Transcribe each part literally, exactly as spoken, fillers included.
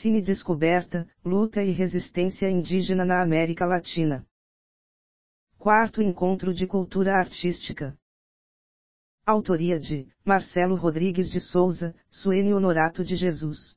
Cine Descoberta, Luta e Resistência Indígena na América Latina. Quarto Encontro de Cultura Artística. Autoria de Marcelo Rodrigues de Souza, Suene Honorato de Jesus.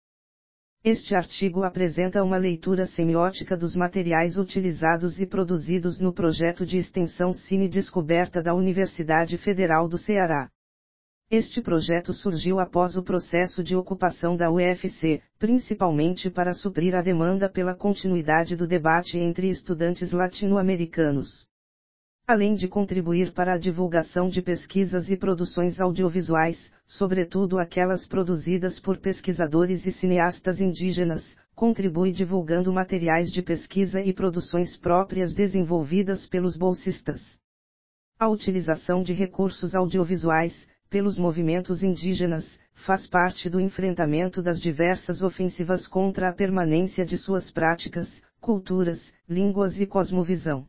Este artigo apresenta uma leitura semiótica dos materiais utilizados e produzidos no projeto de extensão Cine Descoberta da Universidade Federal do Ceará. Este projeto surgiu após o processo de ocupação da U F C, principalmente para suprir a demanda pela continuidade do debate entre estudantes latino-americanos. Além de contribuir para a divulgação de pesquisas e produções audiovisuais, sobretudo aquelas produzidas por pesquisadores e cineastas indígenas, contribui divulgando materiais de pesquisa e produções próprias desenvolvidas pelos bolsistas. A utilização de recursos audiovisuais, pelos movimentos indígenas, faz parte do enfrentamento das diversas ofensivas contra a permanência de suas práticas, culturas, línguas e cosmovisão.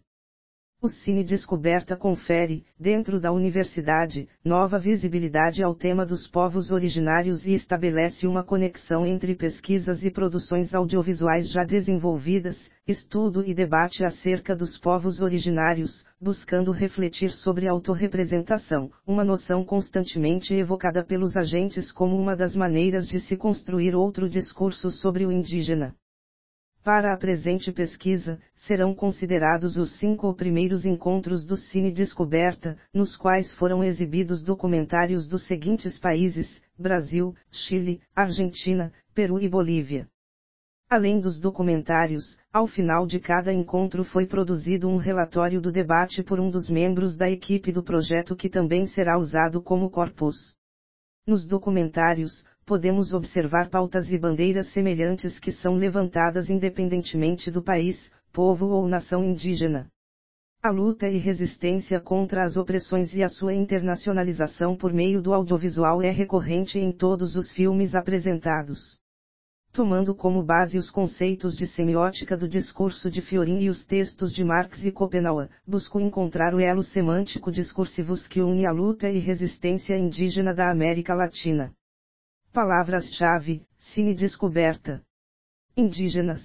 O Cine Descoberta confere, dentro da universidade, nova visibilidade ao tema dos povos originários e estabelece uma conexão entre pesquisas e produções audiovisuais já desenvolvidas, estudo e debate acerca dos povos originários, buscando refletir sobre a autorrepresentação, uma noção constantemente evocada pelos agentes como uma das maneiras de se construir outro discurso sobre o indígena. Para a presente pesquisa, serão considerados os cinco primeiros encontros do Cine Descoberta, nos quais foram exibidos documentários dos seguintes países: Brasil, Chile, Argentina, Peru e Bolívia. Além dos documentários, ao final de cada encontro foi produzido um relatório do debate por um dos membros da equipe do projeto que também será usado como corpus. Nos documentários, podemos observar pautas e bandeiras semelhantes que são levantadas independentemente do país, povo ou nação indígena. A luta e resistência contra as opressões e a sua internacionalização por meio do audiovisual é recorrente em todos os filmes apresentados. Tomando como base os conceitos de semiótica do discurso de Fiorin e os textos de Marx e Schopenhauer, busco encontrar o elo semântico discursivos que une a luta e resistência indígena da América Latina. Palavras-chave: Cine Descoberta. Indígenas.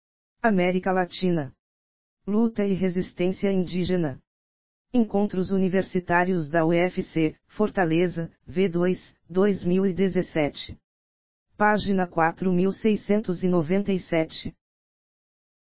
América Latina. Luta e resistência indígena. Encontros Universitários da U F C, Fortaleza, V dois, dois mil e dezessete. Página quatro mil seiscentos e noventa e sete.